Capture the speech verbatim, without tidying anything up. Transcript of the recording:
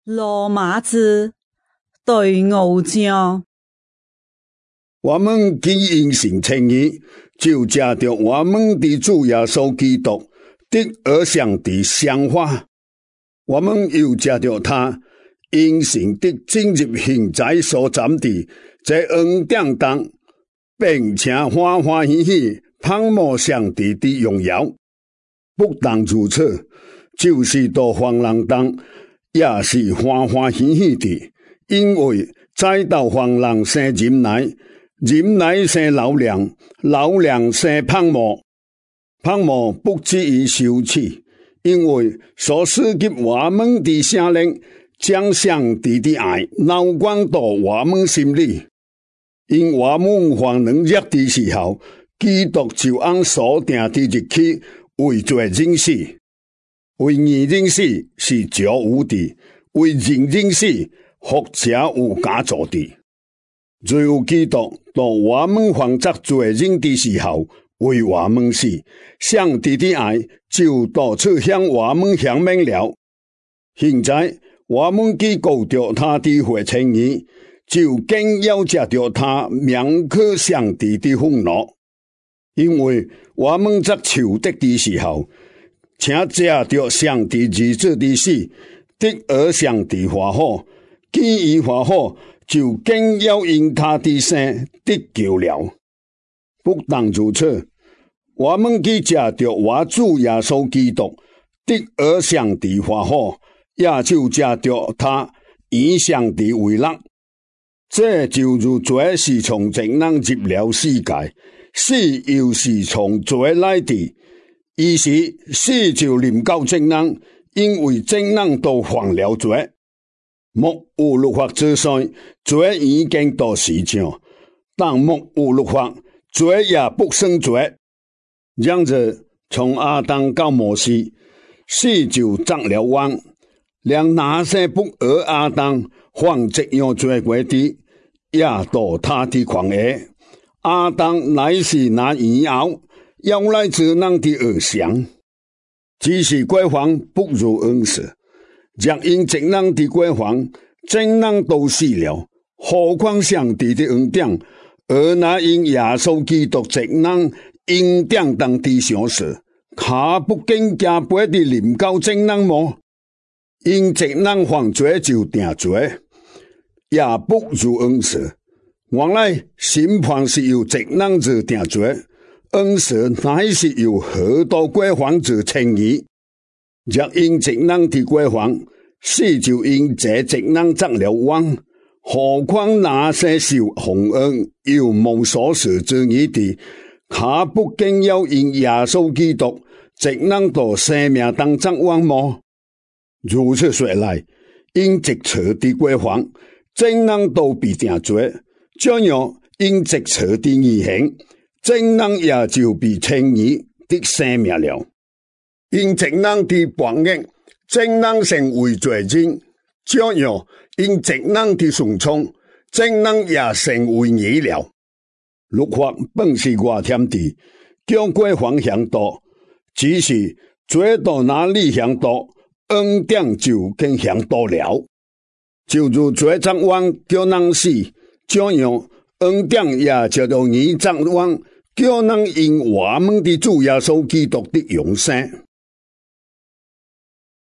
罗马字对偶像。 我们既因信称义，就借着我们的主耶稣基督的而上的想法，我们又借着他因信的进入现在所占的这恩典中，并且欢欢喜喜盼望上帝的荣耀。不但如此，就是到患难中也是欢欢喜喜的，因为再到患难生忍耐，忍耐生老练，老练生盼望，盼望不至于羞耻，因为所赐给我们的圣灵将上帝的爱流光到我们心里。因我们还能热的时候，基督就按所定的日期为罪人死，为义人死是绝无的，为人人死或者有假造的。最后基督到我们犯作罪人的时候，为我们死，上帝的爱就到处向我们显明了。现在我们既告着他的血称义，就更要借着他免去上帝的愤怒。因为我们在求得的时候，请借着上帝儿子的死，得而上帝华好，既已华好，就更要因他的生得救了。不但如此，我们既借着我主耶稣基督得而上帝华好，也就借着他以上帝为乐。这就如罪是从正人入了世界，死又是从罪来的，于是死就临到正人，因为正人都犯了罪。莫有律法之上，罪已经到时上，但莫有律法，罪也不生罪。这样子，从亚当到摩西，死就长了弯，连那些不而亚当犯这样罪过的，也到他的狂野。亚当乃是那以后要来之人的偶像，只是规范不如恩师。若因正人的规范，正人都死了，何况上帝的恩典？而那因耶稣基督正人恩典当的相似，他不更加倍的临到正人么？因正人犯罪就定罪，也不如恩师。原来审判是由正人而定罪，恩师乃是由许多规范而称义。若因正人的规范，死就因这正人长了冤，何况那些受洪恩又无所事之义的，他不更要因耶稣基督正人到生命当长冤么？如此说来，因直错的规范，正人都被定罪。这样，因直错的义行，正人也就被称义的生命了。因正人的叛逆，正人成为罪人；这样，因正人的顺从，正人也成为义了。律法本是外添的，叫规范向多，只是罪到哪里向多，恩典就更向多了。就如罪长冤叫人死，这样，恩典也就到义长冤，叫人因我们的主耶稣基督的永生。